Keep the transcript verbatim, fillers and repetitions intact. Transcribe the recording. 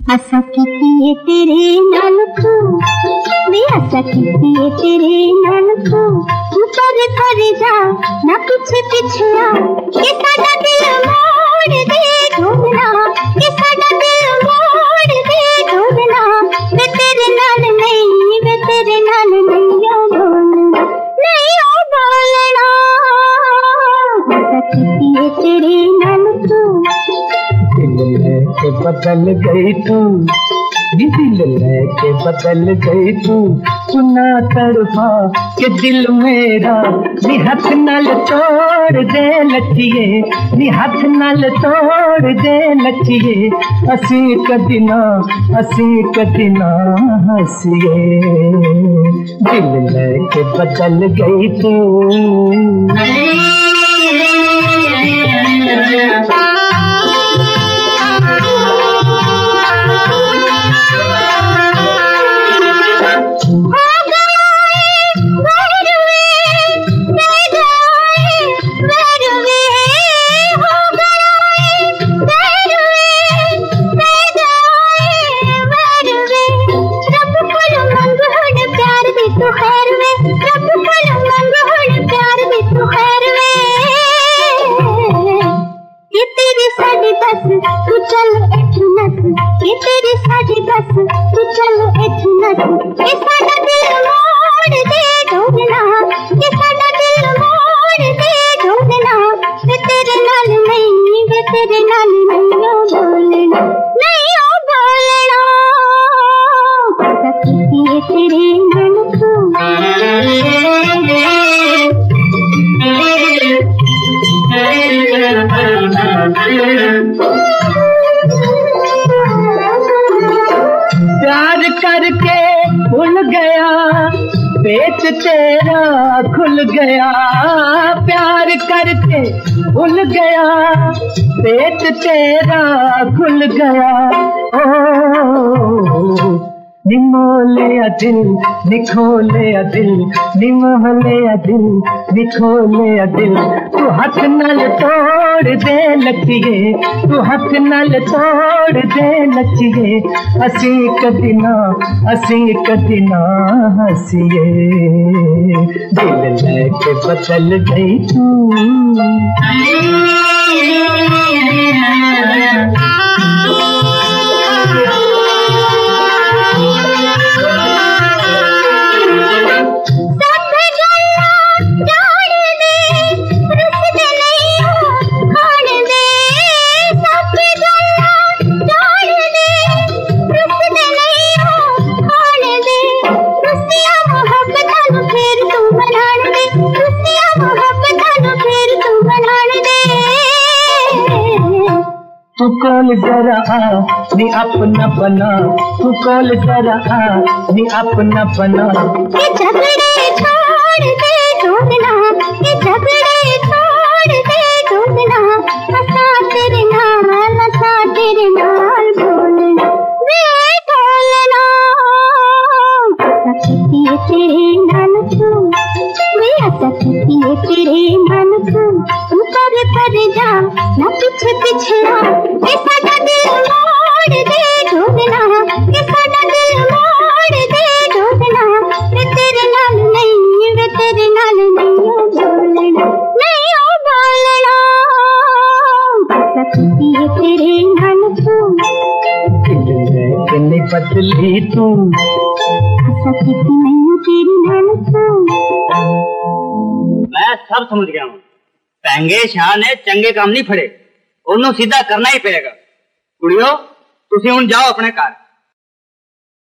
आशा कीती तेरे नाल तू वे आशा कीती तेरे नाल तू ऊपर कर जा ना पीछे पीछे आ ये साडा दिल मोड़ दे ढूंढना ये साडा दिल मोड़ दे ढूंढना वे तेरे नाल नहीं वे तेरे नाल नहीं ओ बोलना नहीं ओ बोलना आशा कीती तेरे नाल तू दिल लेके बदल गई तू दिल लेके बदल गई तू सुना तड़पा के दिल मेरा नी हाथ नाल तोड़ दे लचिए नी हाथ नाल तोड़ दे लचिए असी कदी ना असी कदी ना हंसिए दिल लेके बदल गई तू तू चल इथू नस ये तेरी साडी बस तू चल इथू नस ये साडा दिल मोड़ दे ढूंढना ये साडा दिल मोड़ दे ढूंढना वे तेरे नाल नहीं वे तेरे नाल नहीं ओ बोलना नहीं ओ बोलना आशा कीती तेरे नाल तू प्यार करके भूल गया पेट तेरा खुल गया प्यार करके भूल गया पेट तेरा खुल गया ओ निमोले दिल निखोले दिल निमोले दिल निखोले दिल तू हाथ नाल तोड़ दे लचिए तू हाथ नाल तोड़ दे लचिए असी कदी ना असी कदी ना हंसिए दिल लेके बदल गई तू तू कौन जरा आ नी अपना बना तू कौन जरा आ नी अपना बना ये झगड़े छोड़ दे ढूंढना ये झगड़े छोड़ दे ढूंढना हंसा तेरे नाल हंसा तेरे नाल बोलना वे बोलना आशा कीती तेरे नाल तू वे आशा कीती तेरे नाल तू ऊपर कर जा ना पीछे पीछे आ ये साडा दिल मोड़ दे ढूंढना ये साडा दिल मोड़ दे ढूंढना वे तेरे नाल नहीं वे तेरे नाल नहीं ओ बोलना नहीं ओ बोलना आशा कीती तेरे नाल तू दिल लेके नहीं बदली तू आशा कीती नहीं तेरे नाल तू मैं सब समझ गया हूँ पेंगे शाह ने चंगे काम नहीं फड़े उन्होंने सीधा करना ही पड़ेगा कुड़ियो तुसी हुण जाओ अपने घर।